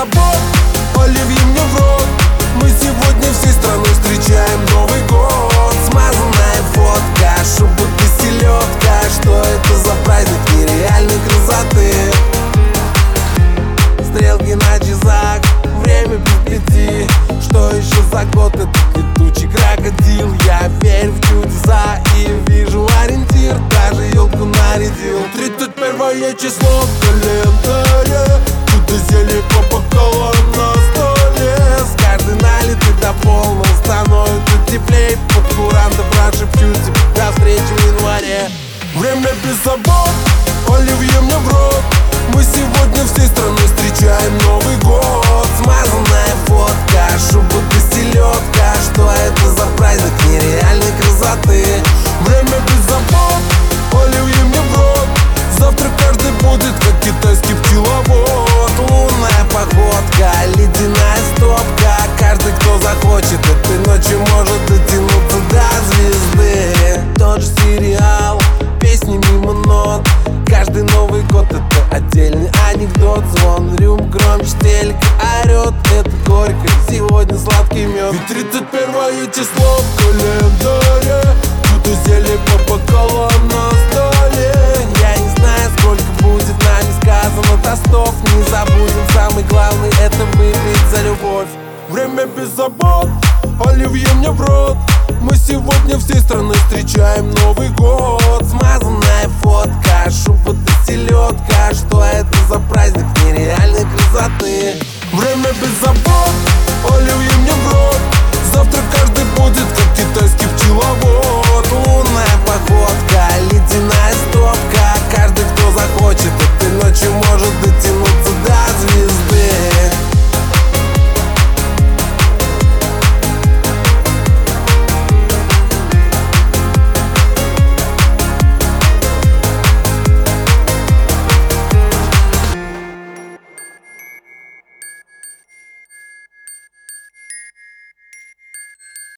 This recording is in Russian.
забот, оливье мне в рот. Мы сегодня всей страной встречаем Новый год. Смазанная фотка, шубок и селедка. Что это за праздник нереальной красоты? Стрелки на часах, время без 5. Что еще за год этот летучий крокодил? Я верю в чудеса и вижу ориентир. Даже елку нарядил. 31 число в календаре. Чудо зелье по бокалам на столе. С каждой налитой до полного становится теплей. Под курантом прошепчу тебе до встречи в январе. Время без забот, оливье мне в рот. Мы сегодня всей страной встречаем Новый год. Смазанная фотка, шубок и селедка. Что это за праздник нереальной красоты? Время без забот, оливье мне в рот. Завтра каждый будет как китайский пчеловод. Лунная походка, ледяная стопка. Каждый, кто захочет, этой ночью может дотянуться до звезды. Тот же сериал, песни мимо нот. Каждый Новый год — это отдельный анекдот. Звон рюм громче, телек орёт. Это горько, сегодня сладкий мед. Ведь 31 число в календаре. Чудо зелье по бокалам на столе. Я не знаю, сколько будет нами сказано тостов. Не забудем, самый главный — это выпить за любовь. Время без забот, оливье мне в рот. Мы сегодня всей страной встречаем Новый год. Смазанная фотка, шуба да селедка. Что это за праздник нереальной красоты?